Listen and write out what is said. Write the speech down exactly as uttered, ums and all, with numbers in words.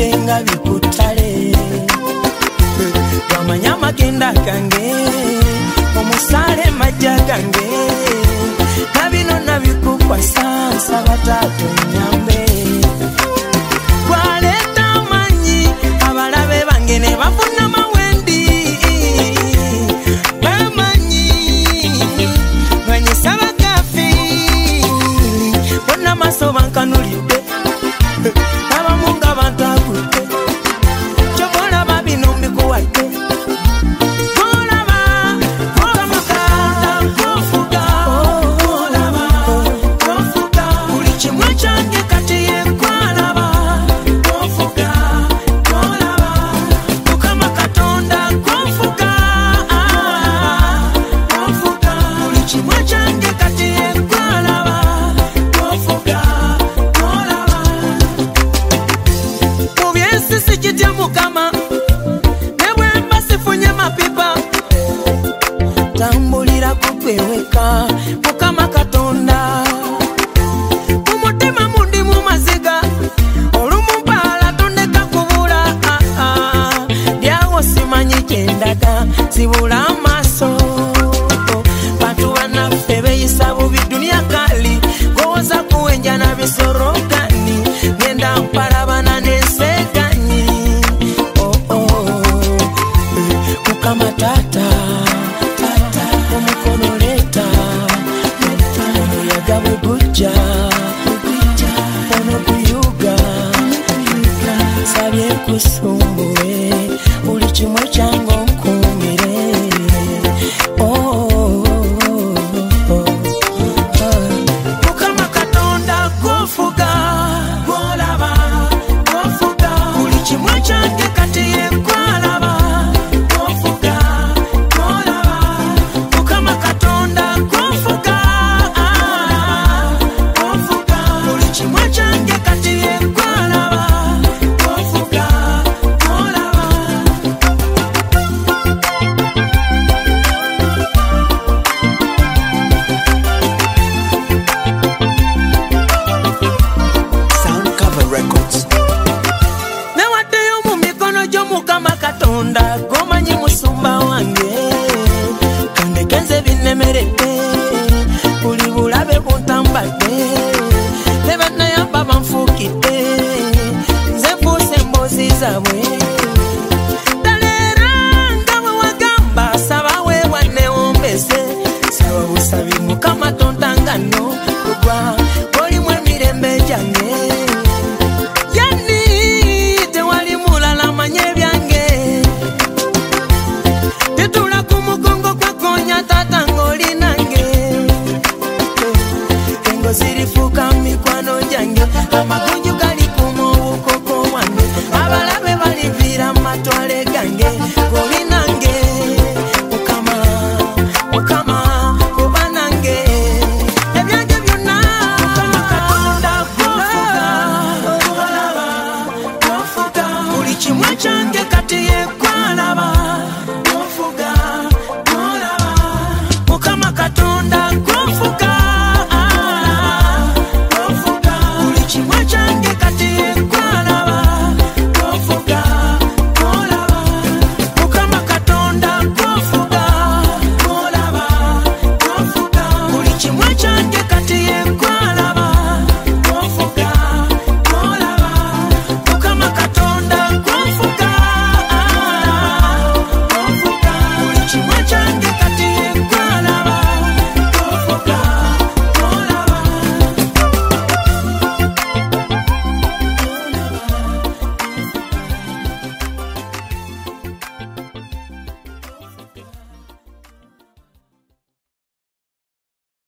bibadde nga bikutale wamanya magenda gange omusale majja gange nabino nabikukwasa nsaba taata onyambe gwaleta amanyi abalabe bange ne bafuna mawendi bamanyi banyisaba kafiri bonna maso bankanulidde abamunga bantakutte kyobola babino mbikuwadde tambulira kukweweka mukama katonda umutima mundi mu maziga olumumpala tondeka kubula lyawo simanyi kyendaga sibula amaso bantu banaffe beyisa bubi dunia kali gowoza kuwenja na bisorogani ngenda mpalabana nenseganyi oh, oh. mukama tata sabye kusumbue buli kimwe kyange onkumire mukama katonda gwofuga gwolaba gwofuga buli kimwe kyange kati yenkwalaba gwofuga gwolaba mukama katonda gwofuga gwofuga buli kimwe kyange kati yenkwalaba katonda gomanyi musumba wange kandekenze binemerete buli bulabe buntambadde ne bannayamba banfuukidde nze nfuuse emboozi zaabwe